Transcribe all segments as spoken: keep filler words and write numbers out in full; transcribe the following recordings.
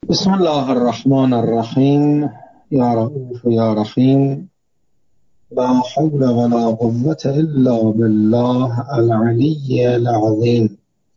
بسم الله الرحمن الرحیم. یا رؤوف یا رحیم. لا حول ولا قوة الا بالله العلی العظیم.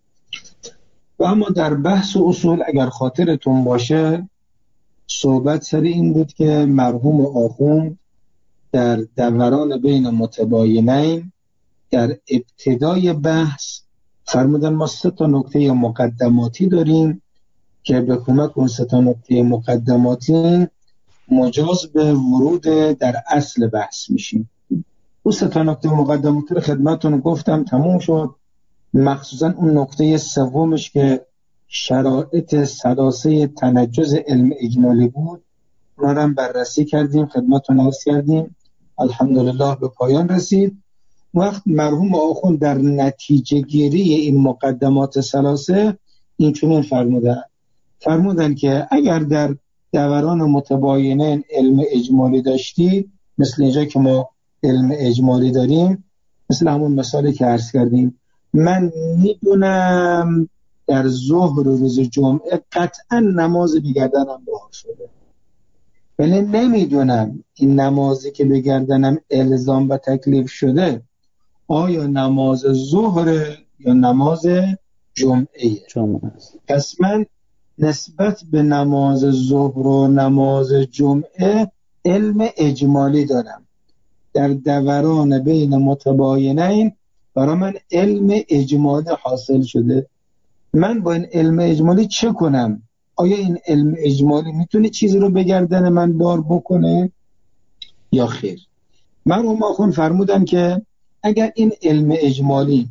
و اما در بحث اصول اگر خاطرتون باشه صحبت سر این بود که مرحوم آخوند در دوران بین متباینین در ابتدای بحث فرمودن ما سه تا نکته مقدماتی داریم که به کمک اون سه تا نکته مقدماتی مجاز به ورود در اصل بحث میشیم. اون سه تا نکته مقدماتی رو خدمتتون گفتم، تموم شد. مخصوصا اون نکته سومش که شرایط ثلاثه تنجز علم اجمالی بود، اون رو بررسی کردیم، خدمتتون عرض کردیم، الحمدلله به پایان رسید. وقت مرحوم آخوند در نتیجه گیری این مقدمات ثلاثه این چنین فرمودن فرمودن که اگر در دوران متباینین علم اجمالی داشتی، مثل اینجا که ما علم اجمالی داریم، مثل همون مثالی که عرض کردیم، من میدونم در ظهر روز جمعه قطعا نماز بگردنم بار شده، ولی نمیدونم این نمازی که بگردنم الزام و تکلیف شده آیا نماز ظهر یا نماز جمعه جمعه است. پس من نسبت به نماز ظهر و نماز جمعه علم اجمالی دارم. در دوران بین متباینین برای من علم اجمالی حاصل شده. من با این علم اجمالی چه کنم؟ آیا این علم اجمالی میتونه چیزی رو به گردن من بار بکنه یا خیر؟ مرحوم آخوند فرمودن که اگر این علم اجمالی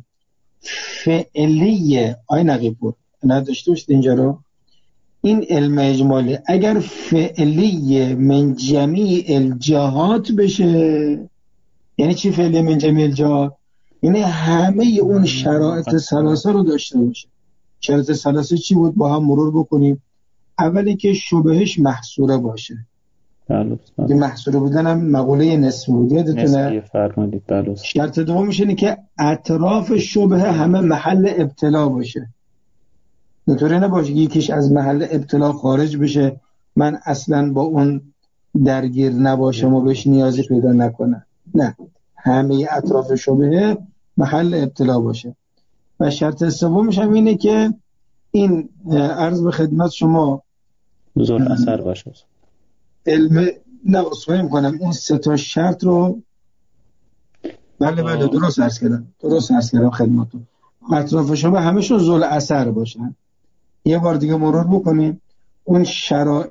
فعلیه، آی نقیب‌پور نداشته باشید اینجا رو، این علم اجمالی اگر فعلی من جمیع الجهات بشه، یعنی چی فعلی من جمیع الجهات؟ یعنی همه اون شرایط ثلاثه رو داشته باشه. شرایط ثلاثه چی بود؟ با هم مرور بکنیم. اولی که شبهش محصوره باشه. بله. این محصوره بودن هم مقوله نسبی بود، یادتونه؟ نسبی فرمودید. بله. شرط دومش اینه که اطراف شبهه همه محل ابتلا باشه. اینطوری نباشه یکیش از محل ابتلا خارج بشه، من اصلا با اون درگیر نباشم و بهش نیازی پیدا نکنم. نه، همه اطراف شبهه محل ابتلا باشه. و شرط سومش هم اینه که این عرض به خدمت شما ذل اثر باشه. علم نوصفه میکنم اون سه تا شرط رو. بله بله درست عرض کردم درست عرض کردم خدمتتون. اطراف شبهه همشون ذل اثر باشن. یه بار دیگه مرور بکنیم. اون شرایط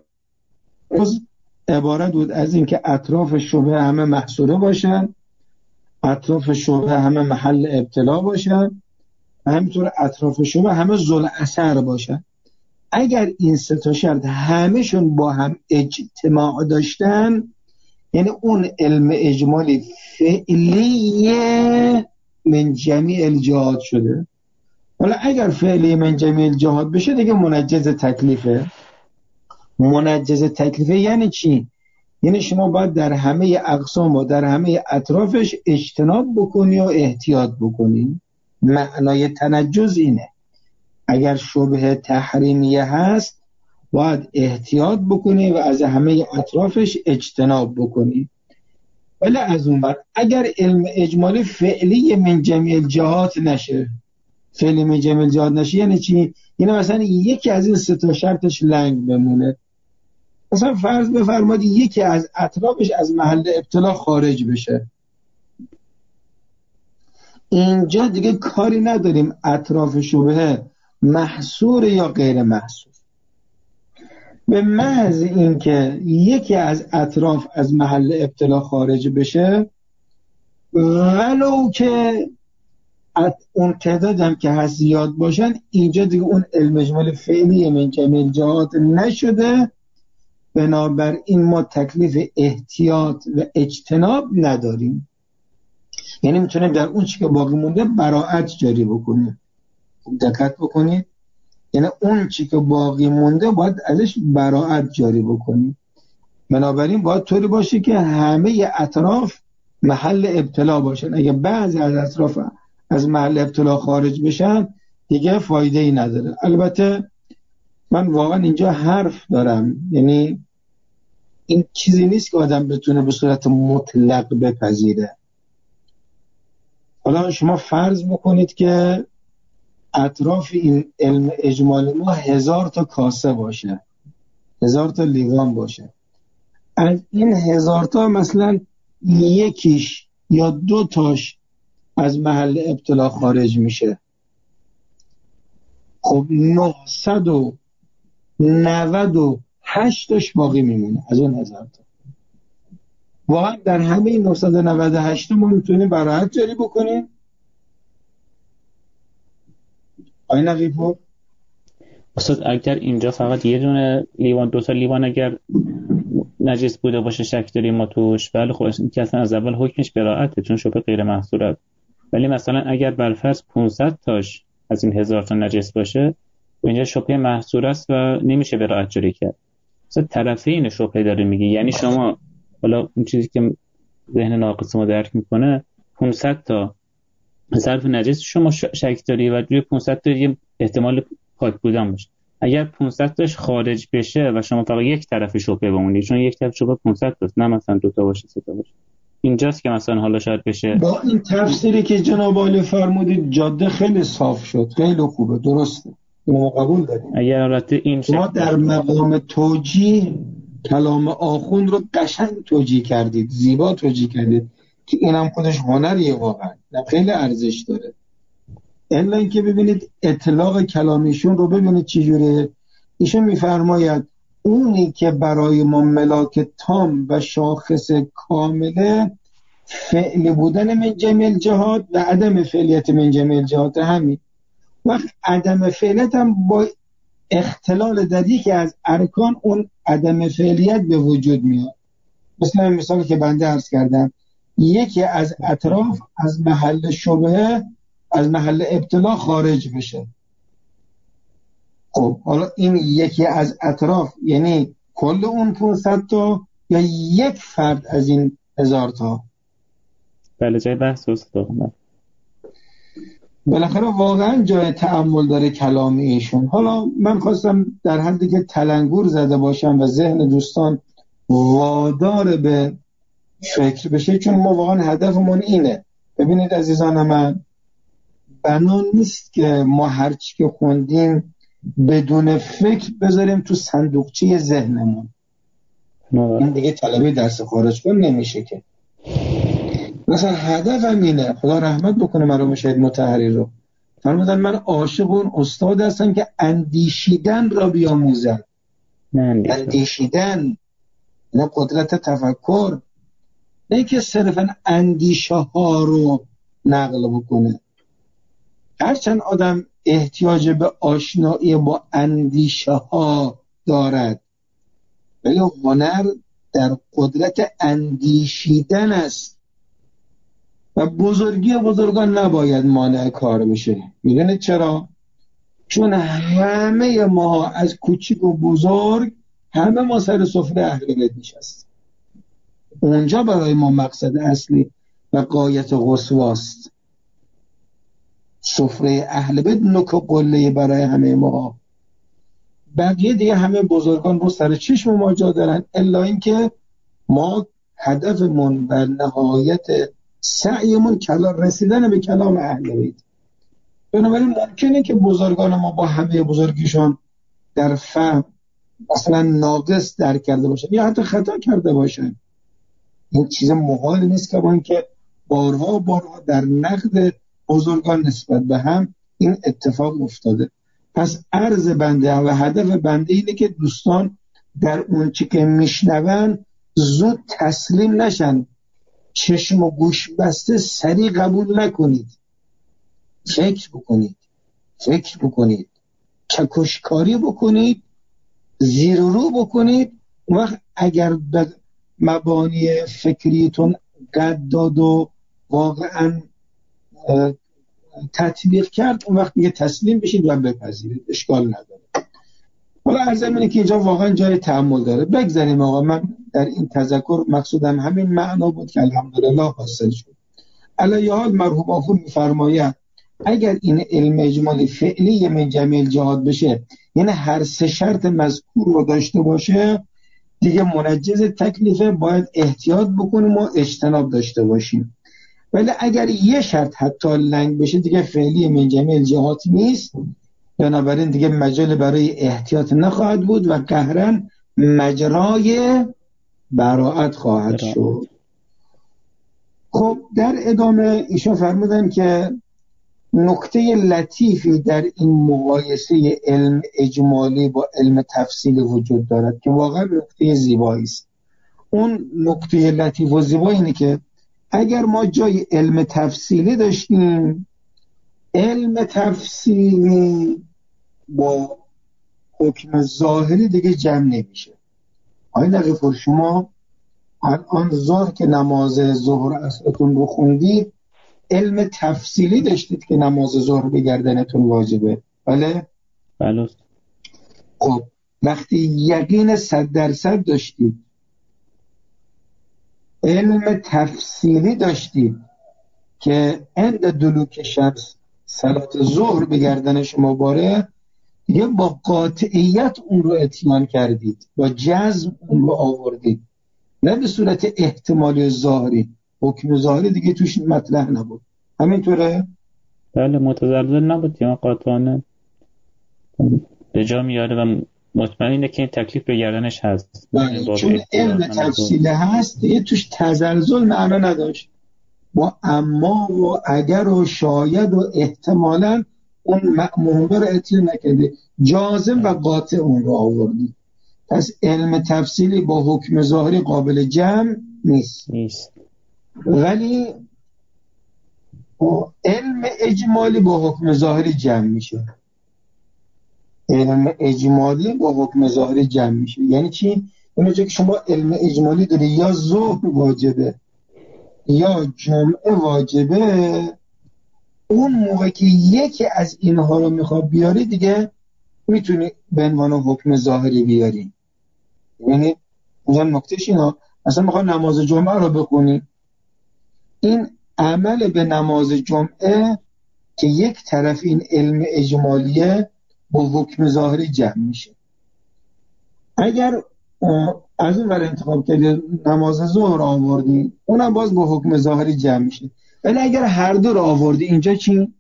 عبارت بود از این که اطراف شبهه همه محصوره باشن، اطراف شبهه همه محل ابتلا باشن، و همینطور اطراف شبهه همه ذل اثر باشن. اگر این سه تا شرط همهشون با هم اجتماع داشتن، یعنی اون علم اجمالی فعلی من جمیع الجهات شده. حالا اگر فعلی من جمیع الجهات بشه دیگه منجز تکلیفه. منجز تکلیفه یعنی چی؟ یعنی شما باید در همه اقسام و در همه اطرافش اجتناب بکنی و احتیاط بکنی. معنای تنجز اینه. اگر شبه تحریمیه هست باید احتیاط بکنی و از همه اطرافش اجتناب بکنی. ولی از اون بر اگر علم اجمالی فعلی من جمیع الجهات نشه، فعلی من جمیع الجهات نشه یعنی چی؟ یعنی مثلا یکی از این سه تا شرطش لنگ بمونه. مثلا فرض بفرمایید یکی از اطرافش از محل ابتلا خارج بشه. اینجا دیگه کاری نداریم اطراف شبهه محصور یا غیر محصور. به محض اینکه یکی از اطراف از محل ابتلا خارج بشه، ولو که اون تعداد هم که هست زیاد باشن، اینجا دیگه اون علم اجمالی فعلی من جمیع الجهات نشده. بنابراین ما تکلیف احتیاط و اجتناب نداریم. یعنی میتونیم در اون چی که باقی مونده براءت جاری بکنیم. دقت بکنید، یعنی اون چی که باقی مونده باید ازش براءت جاری بکنیم. بنابراین باید طوری باشه که همه اطراف محل ابتلا باشن. اگه بعضی از اطراف از محل ابتلا خارج بشن دیگه فایده ای نداره. البته من واقعا اینجا حرف دارم، یعنی این چیزی نیست که آدم بتونه به صورت مطلق بپذیره. حالا شما فرض بکنید که اطراف این علم اجمالی ما هزار تا کاسه باشه، هزار تا لیوان باشه. از این هزار تا مثلا یکیش یا دو تاش از محل ابتلا خارج میشه، خب نهصد و نود و هشت تاش باقی میمونه از اون هزار تا. واقعا در همه این نهصد و نود و هشت تا ما میتونیم براحت جاری بکنیم؟ آی نقیب‌پور استاد اگر اینجا فقط یه دونه لیوان، دو تا لیوان اگر نجس بوده باشه شک داریم ما توش، بله خب این که اصلا از اول حکمش براءته چون شبه غیر محصوره. ولی مثلا اگر بالفرض پانصد تاش از این هزار تا نجس باشه، اینجا شبه محصور است و نمیشه براءت جاری کرد. مثلا طرفین شبه داره میگی، یعنی شما حالا اون چیزی که ذهن ناقص ما درک میکنه پانصد تا ظرف نجس شما شک داری و روی پانصد تا یه احتمال پاک بودن باشه. اگر پانصد تاش خارج بشه و شما فقط یک طرف شبهه بمونی، چون یک طرف شبهه پانصد تاست، نه مثلا دو تا باشه سه تا باشه، اینجاست که مثلا حالا شاید بشه. با این تفسیری که جناب عالی فرمودید جاده خیلی صاف شد، خیلی خوبه، درسته، ما قبول داریم. اگر حالت این شما در مقام توجیه کلام آخوند رو قشنگ توجیه کردید، زیبا توجیه کردید که اینم خودش هنریه، واقعا خیلی ارزش داره. الا اینکه ببینید اطلاق کلامیشون رو ببینید چجوره. ایشون میفرماید اونی که برای ما ملاک تام و شاخص کامله فعل بودن من جمیع جهات و عدم فعلیت من جمیع جهات، همین وقت عدم فعلیت هم با اختلال در یکی از ارکان اون عدم فعلیت به وجود میاد. مثلا مثالی که بنده عرض کردم، یکی از اطراف از محل شبهه از محل ابتلا خارج بشه. خب حالا این یکی از اطراف یعنی کل اون پانصد تا یا یک فرد از این هزار تا؟ بله جای بحث است. بالاخره واقعا جای تأمل داره کلام ایشون. حالا من خواستم در حدی که تلنگور زده باشم و ذهن دوستان وادار به فکر بشه، چون ما واقعا هدفمون اینه. ببینید عزیزان من، بنا نیست که ما هرچی که خوندیم بدون فکر بذاریم تو صندوقچه ذهنمون. این دیگه طلبه درس خارج کن نمیشه که. مثلا هدفم اینه، خدا رحمت بکنه مرحوم شهید مطهری رو، فرمودن من عاشق اون استاد هستم که اندیشیدن را بیاموزن. اندیشیدن نه قدرت تفکر، نه که صرفا اندیشه ها رو نقل بکنه. هرچند آدم احتیاج به آشنایی با اندیشه ها دارد، ولی هنر در قدرت اندیشیدن است و بزرگی بزرگان نباید مانع کار بشه. میدونید چرا؟ چون همه ما از کوچیک و بزرگ همه ما سر سفره اهل بیت نشستیم. اونجا برای ما مقصد اصلی و غایت قصواست. سفره اهل بیت نوک و قله برای همه ما. بقیه دیگه همه بزرگان رو سر چشم ما جا دارن، الا اینکه ما هدفمون و نهایت سعیمون کلام رسیدن به کلام اهل بیت. بنابراین ممکنه که بزرگان ما با همه بزرگیشان در فهم مثلا ناقص درک کرده باشن یا حتی خطا کرده باشن. این چیز محال نیست که با اینکه بارها بارها در نقد بزرگان نسبت به هم این اتفاق افتاده. پس عرض بنده و هدف بنده اینه که دوستان در اون چی که میشنون زود تسلیم نشن، چشم و گوش بسته سریع قبول نکنید، فکر بکنید فکر بکنید چکشکاری بکنید، زیر و رو بکنید. وقت اگر به مبانی فکریتون قد داد و واقعا تطبیق کرد، اون وقت دیگه تسلیم بشید و بپذیرید، اشکال نداره. حالا عرضم اینه که اینجا واقعا جای تأمل داره. بگذاریم آقا، من در این تذکر مقصودم همین معنا بود که الحمدلله حاصل شد. علیه حال مرحوم آخوند می‌فرماید اگر این علم اجمالی فعلی من جمیع جهات بشه، یعنی هر سه شرط مذکور رو داشته باشه دیگه منجز تکلیفه، باید احتیاط بکنیم و اجتناب داشته باشیم. ولی اگر یه شرط حتی لنگ بشه دیگه فعلی من جمیع الجهات نیست، بنابراین دیگه مجال برای احتیاط نخواهد بود و قهرن مجرای براءت خواهد شد. خب در ادامه ایشون فرمودن که نکته لطیفی در این مقایسه علم اجمالی با علم تفصیلی وجود دارد که واقعا نکته زیبایی است. اون نکته لطیف و زیبایی اینه که اگر ما جای علم تفصیلی داشتیم، علم تفصیلی با حکم ظاهری دیگه جمع نمیشه. آیا دقیقا شما الان ظهر که نماز ظهر اصلتون رو خوندید، علم تفصیلی داشتید که نماز ظهر به گردنتون واجبه، بله؟ بله. خب وقتی یقین صد درصد داشتید، علم تفصیلی داشتید که عند دلوک شمس صلات ظهر به گردن شما باره، دیگه با قاطعیت اون رو اتیان کردید، با جزم اون رو آوردید، نه به صورت احتمالی ظاهری. حکم ظاهری دیگه توش مطرح نبود. همینطوره؟ بله متزلزل نبود یا قاطعانه به جا میاره و مطمئنه که این تکلیف به گردنش هست. بله چون علم تفصیل هست دیگه توش تزلزل معنا نداشت، با اما و اگر و شاید و احتمالاً اون مأمون رو اتیان نکرده، جازم و قاطع اون رو آوردی. پس علم تفصیلی با حکم ظاهری قابل جمع نیست. نیست. ولی علم اجمالی با حکم ظاهری جمع میشه. علم اجمالی با حکم ظاهری جمع میشه. یعنی چی؟ یعنی که شما علم اجمالی داری یا ظهر واجبه یا جمعه واجبه، اون موقع که یکی از اینها رو میخواد بیاری دیگه میتونی به عنوان حکم ظاهری بیاری. یعنی اونجا نکتهش اینا، مثلا میخواد نماز جمعه رو بخونی، این عمل به نماز جمعه که یک طرف این علم اجمالیه با حکم ظاهری جمع میشه. اگر از اون ور انتخاب کردی نماز ظهر آوردی، اونم باز با حکم ظاهری جمع میشه. ولی اگر هر دو رو آوردی اینجا چی؟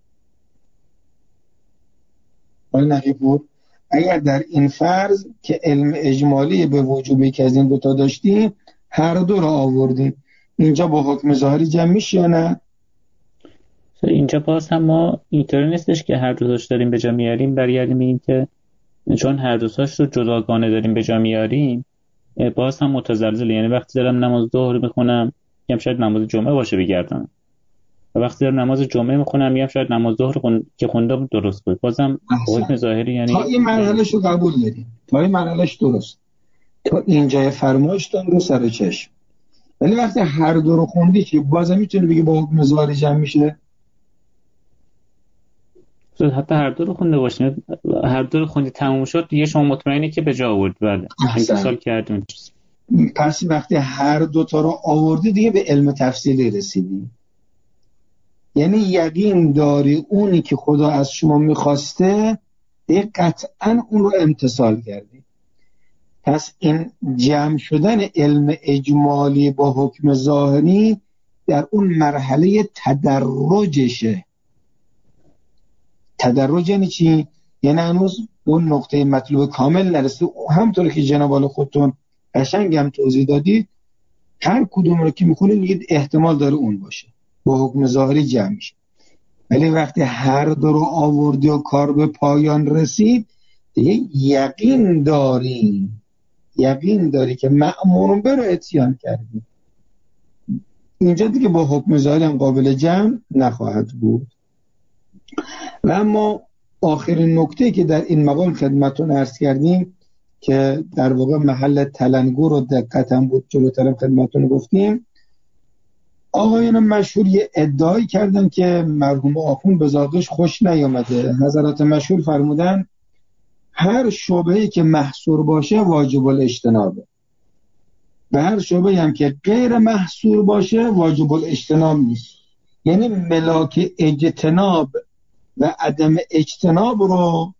ولی نقیب بود اگر در این فرض که علم اجمالی به وجوبی که از این دوتا داشتی هر دو رو آوردی، اینجا با حکم ظاهری جمع میشه یا نه؟ اینجا باز هم ما اینطوری نیستش که هر دوتاش داریم به جا میاریم برگردیم این که چون هر دوتاش رو جداگانه داریم به جا میاریم باز هم متزلزل. یعنی وقتی دارم نماز ظهر میخونم میگم شاید نماز جمعه باشه بگردم، و وقتی دارم نماز جمعه میخونم میگم شاید نماز ظهر خون... که خوندم درست بود. بازم حکم ظاهری یعنی تا این مرحله‌شو قبول داریم، تا این مرحله‌اش درست، تا اینجای فرمایشتون رو سر و چشم. ولی وقتی هر دو رو خوندی که بازم میتونی بگی با حکم ظاهری جمع میشه؟ حتی هر دو رو خونده باشین، هر دو رو خوندی تموم شد دیگه شما مطمئنی که به جا آورد. بله امتصال کردیم. پس وقتی هر دو تا رو آوردی دیگه به علم تفصیلی رسیدی، یعنی یقین داری اونی که خدا از شما میخواسته دیگه قطعا اون رو امتثال کردی. پس این جمع شدن علم اجمالی با حکم ظاهری در اون مرحله تدرجشه. تدرج یعنی چی؟ یعنی هنوز اون نقطه مطلوب کامل نرسید. همطور که جناب عالی خودتون قشنگ هم توضیح دادید، هر کدوم رو که میخونید میگید احتمال داره اون باشه، با حکم ظاهری جمع میشه. ولی وقتی هر دو رو آوردی و کار به پایان رسید دیگه یقین داری یقین داری که مأمور به رو اتیان کردی، اینجا دیگه با حکم ظاهری هم قابل جمع نخواهد بود. و اما آخرین نکته که در این مقام خدمتون عرض کردیم که در واقع محل تلنگر و دقت هم بود، جلوترم خدمتون گفتیم، آقایان مشهور یه ادعایی کردن که مرحوم آخوند به ذاتش خوش نیامده. حضرات مشهور فرمودن هر شبهه‌ای که محصور باشه واجب الاجتنابه و هر شبهه‌ای هم که غیر محصور باشه واجب الاجتناب نیست. یعنی ملاک اجتناب و عدم اجتناب رو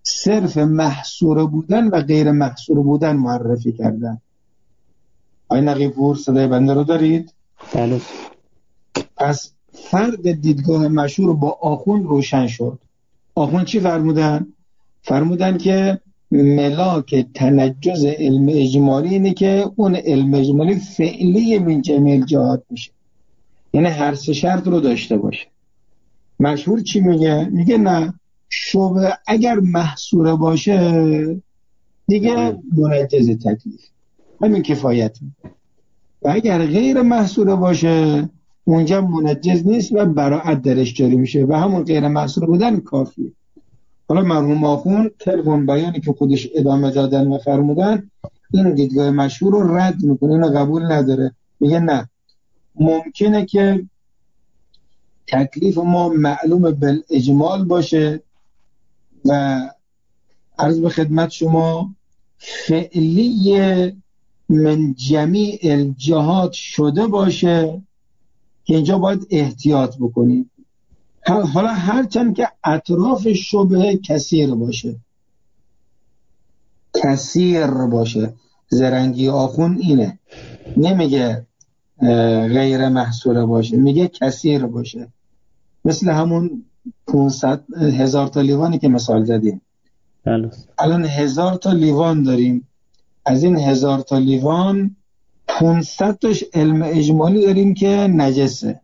صرف محصور بودن و غیر محصور بودن معرفی کردن. آقای نقی‌پور صدای بنده رو دارید؟ بله. پس فرق دیدگاه مشهور با آخوند روشن شد. آخوند چی فرمودن؟ فرمودن که ملاک تنجز علم اجمالی اینه که اون علم اجمالی فعلی من جمیع الجهات میشه، یعنی هر سه شرط رو داشته باشه. مشهور چی میگه؟ میگه نه، شبه اگر محصور باشه دیگه منجز تکلیف، همین کفایت میکنه، و اگر غیر محصور باشه اونجا منجز نیست و براعت درش جاری میشه و همون غیر محصور بودن کافیه. حالا مرحوم آخوند طبق بیانی که خودش ادامه دادن و فرمودن این دیدگاه مشهور رو رد میکنه، اینو قبول نداره. میگه نه، ممکنه که تکلیف ما معلوم بالاجمال باشه و عرض به خدمت شما فعلی من جمیع الجهات شده باشه که اینجا باید احتیاط بکنیم. حالا هرچند که اطراف شبه کثیر باشه، کثیر باشه، زرنگی آخوند اینه، نمیگه غیر محصور باشه، میگه کثیر باشه. مثل همون پونصد هزار تا لیوانی که مثال زدیم. بله. الان هزار تا لیوان داریم، از این هزار تا لیوان پونصد تاش علم اجمالی داریم که نجسه.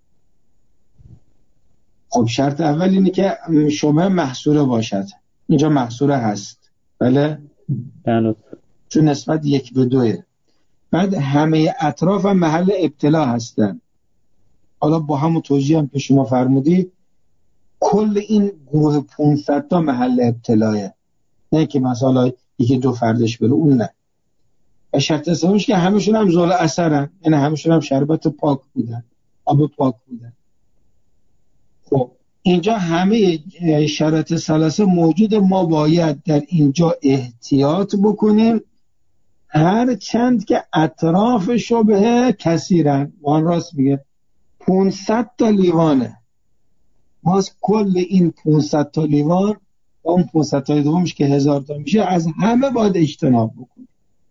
خب شرط اول اینه که شبه محصوره باشد، اینجا محصوره هست. بله بله. چون نسبت یک به دوه. بعد همه اطراف هم محل ابتلا هستن. حالا با همون توجیه هم که شما فرمودید کل این گروه پونصد تا محل ابتلاه، نه که مثلا یکی دو فردش بره، اون نه. و شرط سومش که همشون هم زول اثرن، یعنی همشون هم شربت پاک بودن، آب پاک بودن. خب اینجا همه شرط ثلاثه موجود، ما باید در اینجا احتیاط بکنیم هر چند که اطراف شبهه کثیرن. وان راست میگه پونصد تا لیوانه، ما از کل این پونصد تا لیوان و اون پونصد تا دومش که هزار تا میشه از همه باید اجتناب بکنیم.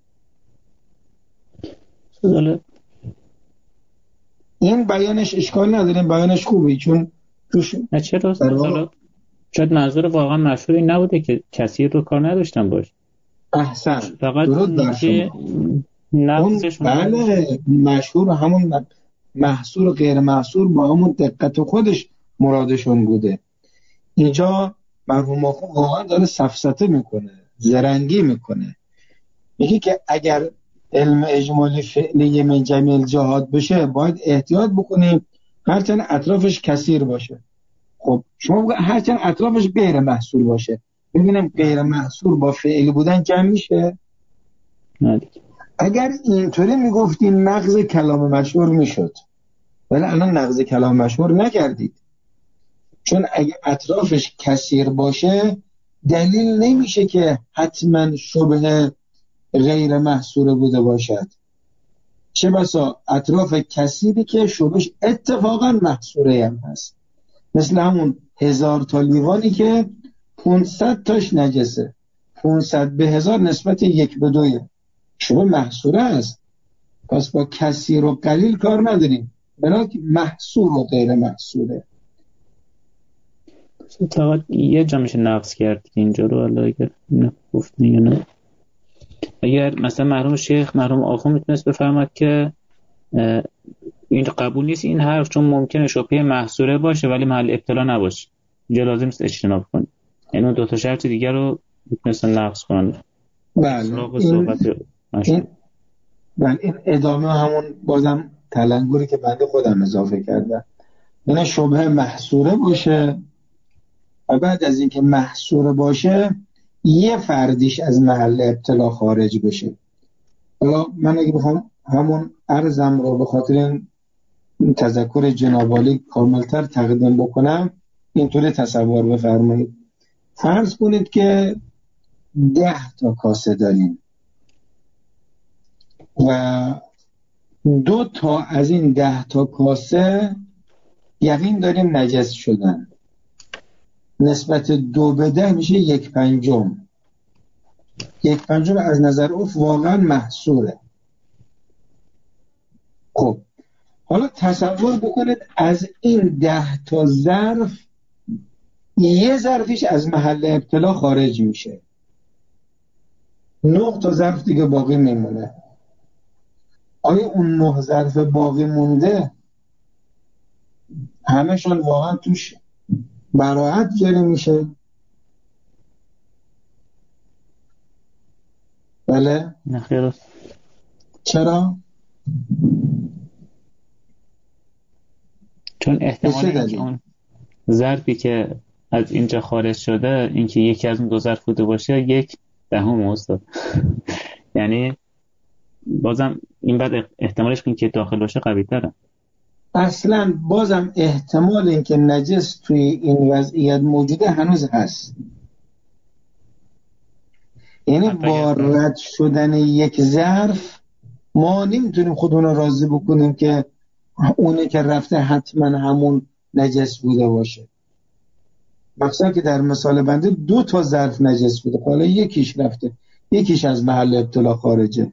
این بیانش اشکال نداریم، بیانش خوبه، چون توش نه چرا واقع... شاید منظور واقعا مشهور این نبوده که کسی رو کار نداشتن باش. احسن، فقط درود بر شما. نقصش بله، مشهور همون محصور و غیر محصور با همون دقت خودش مرادشون بوده. اینجا مرحوم آخوند واقعا داره سفسطه میکنه، زرنگی میکنه، میگه که اگر علم اجمالی فعلی من جمیع الجهات بشه باید احتیاط بکنیم هرچند اطرافش کثیر باشه. خب شما هرچند اطرافش غیر محصور باشه، ببینم غیر محصور با فعلی بودن جمع میشه؟ نه دیگه. اگر اینطوری میگفتین نقض کلام مشهور میشد، ولی الان نقض کلام مشهور نکردید، چون اگه اطرافش کثیر باشه دلیل نمیشه که حتما شبه غیر محصور بوده باشد. چه بسا اطراف کثیری که شبهش اتفاقا محصوره هم هست، مثل همون هزار تا لیوانی که پونصد تاش نجسه، پونصد به هزار نسبت یک به دویه، شبه محصوره است. پس با کثیر و قلیل کار نداریم، بلکه محصور و غیر محصوره. فقط یه جا میشه نقص کرد اینجا رو، حالا اگر گفتن یا نه، اگر مثلا مرحوم شیخ مرحوم آخوند میتونست بفرماد که این قبول نیست این حرف، چون ممکنه شبهه محصوره باشه ولی محل ابتلا نباشه، اینجا لازم است اجتناب کنید. یعنی اون دو تا شرط دیگر رو میتونستن نقص کنن. بله این, این, بله این ادامه همون بازم تلنگری که بنده خودم اضافه کردم، یعنی شبهه محصوره باشه و بعد از اینکه محصوره باشه یه فردیش از محل ابتلا خارج بشه. حالا من اگه بخوام همون عرضم رو به خاطر این تذکر جناب عالی کاملتر تقدیم بکنم، اینطوری تصور بفرمایید. فرض کنید که ده تا کاسه داریم و دو تا از این ده تا کاسه یقین داریم نجس شدن. نسبت دو به ده میشه یک پنجم. یک پنجم از نظر عرف واقعا محصوره. خب حالا تصور بکنید از این ده تا ظرف یه ظرفیش از محل ابتلا خارج میشه، نه تا ظرف دیگه باقی میمونه. آیا اون نه ظرف باقی مونده همشون واقعا توش براعت جاری میشه؟ بله؟ نه خیر. چرا؟ چون احتمال اینکه اون ظرفی که از اینجا خارج شده اینکه یکی از اون دو ظرف بوده باشه یک دهم استاد. یعنی بازم این بعد احتمالش این که داخل باشه قوی تره. اصلا بازم احتمال اینکه نجس توی این وضعیت موجوده هنوز هست. یعنی با رد شدن یک ظرف ما نمیتونیم خودمون رو راضی بکنیم که اونه که رفته حتما همون نجس بوده باشه. مثلا که در مثال بنده دو تا ظرف نجس بوده، حالا یکیش رفته یکیش از محل ابتلا خارجه.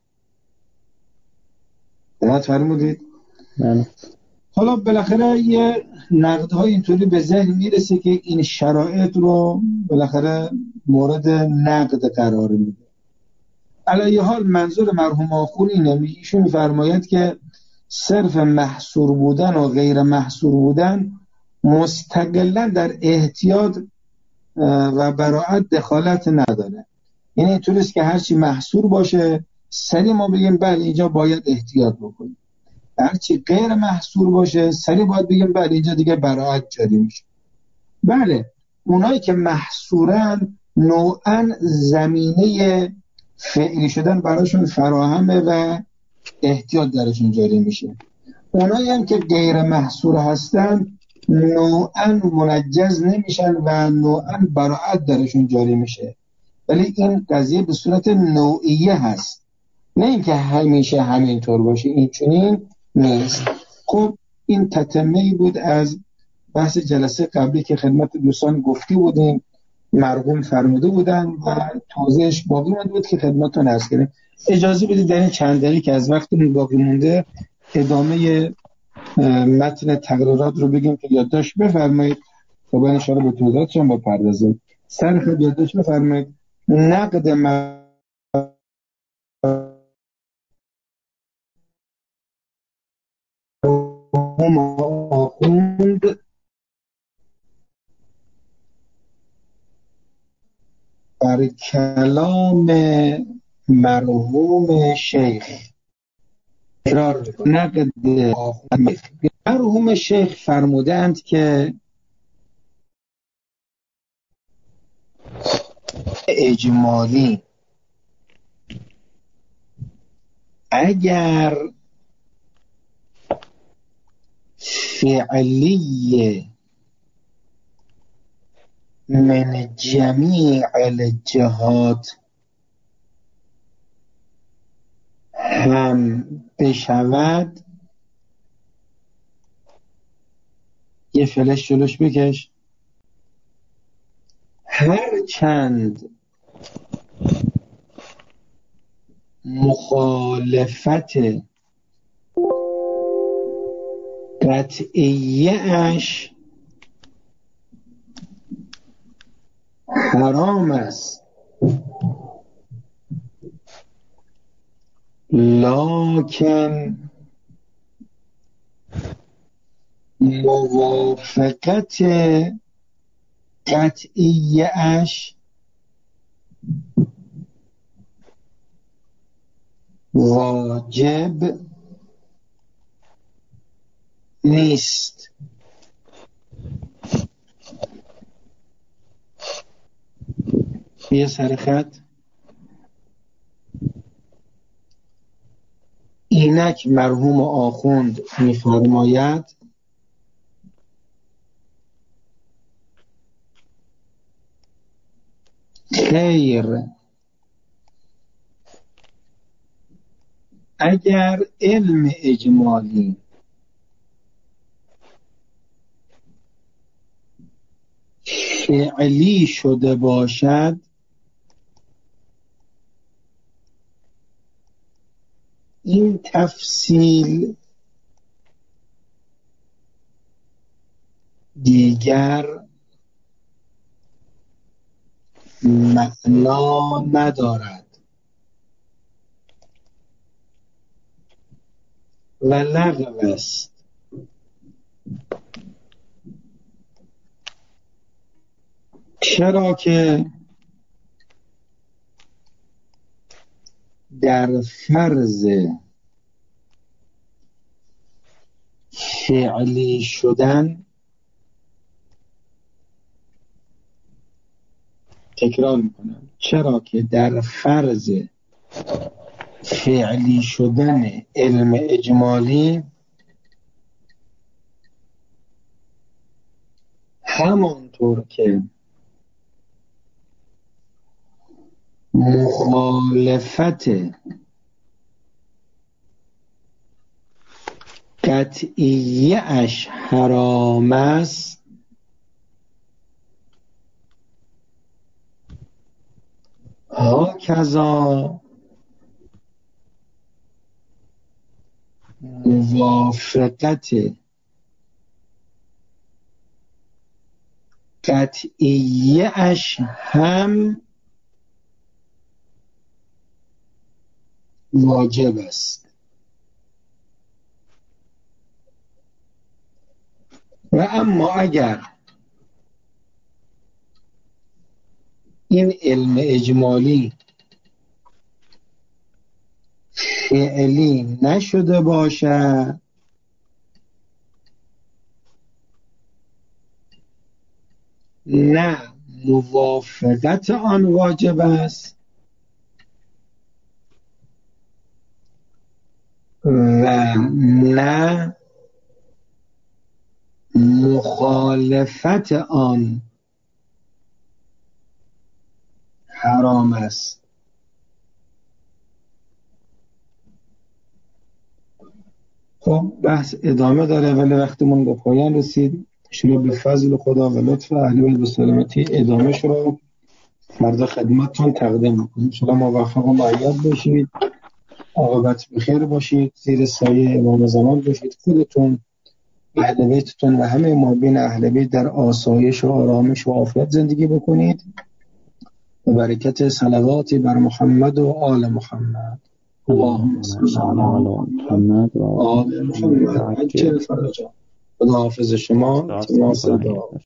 دقت فرمودید؟ بله. حالا بالاخره یه نقدهای اینطوری به ذهن میرسه که این شرایط رو بالاخره مورد نقد قرار میده. علیه حال منظور مرحوم آخون اینه، ایشون میفرماید که صرف محصور بودن و غیر محصور بودن مستقلا در احتیاط و براعت دخالت نداره. یعنی اینطوریست که هرچی محصور باشه سری ما بگیم بله اینجا باید احتیاط بکنیم، هرچی غیر محصور باشه سری باید بگیم بله اینجا دیگه براعت جاری میشه. بله اونایی که محصورن نوعاً زمینه فعلی شدن براشون فراهمه و احتیاط درشون جاری میشه. اونایی هم که غیر محصور هستن نوعاً منجز نمیشن و نوعاً براعت درشون جاری میشه. ولی این قضیه به صورت نوعیه هست، نه اینکه همیشه همینطور باشه، این چنین نیست. خب این تتمه‌ای بود از بحث جلسه قبلی که خدمت دوستان گفتی بودیم، مرحوم فرموده بودن و توضیحش باقی مونده بود که خدمتتون عرض کردیم. اجازه بدید در این چند دقیقه که از وقتمون باقی مونده ادامه متن تقریرات رو بگیم که یادداشت بفرمایید تا بعد ان شاءالله به توضیحاتشون بپردازیم. سر خود یادداشت بفرمایید. نقد مرحوم آخوند بر کلام مرحوم شیخ نقد مرحوم شیخ فرمودند که اجمالی اگر فعلی من جمیع الجهات هم بشود، یه فلش جلوش بکش، هر چند مخالفت قطعیه اش حرام است، لکن موافقت قطعیه اش واجب نیست. یه سرخط اینک مرحوم آخوند می‌فرماید خیر، اگر علم اجمالی فعلی شده باشد این تفصیل دیگر معنا ندارد و لغو است. چرا که در فرض فعلی شدن، تکرار میکنم، چرا که در فرض فعلی شدن علم اجمالی همانطور که مخالفت قطعیه اش حرام است، هاکذا موافقت قطعیه اش هم واجب است. و اما اگر این علم اجمالی فعلی نشده باشد، نه موافقت آن واجب است و نه مخالفت آن حرام است. خب بحث ادامه داره ولی وقتمون به پایان رسید. شما به فضل خدا و لطف اهل بیت به سلامتی ادامهش رو فردا خدمتتون تقدیم میکنیم. شما موفق و مؤید باشید، عاقبت بخیر باشید، زیر سایه امام زمان باشید، خودتون، اهل بیتتون و همه محبین اهل بیت در آسایش و آرامش و عافیت زندگی بکنید. به برکت صلوات بر محمد و آل محمد. اللهم صل علی محمد و آل محمد. عجل فرجا. خدا حافظ شما.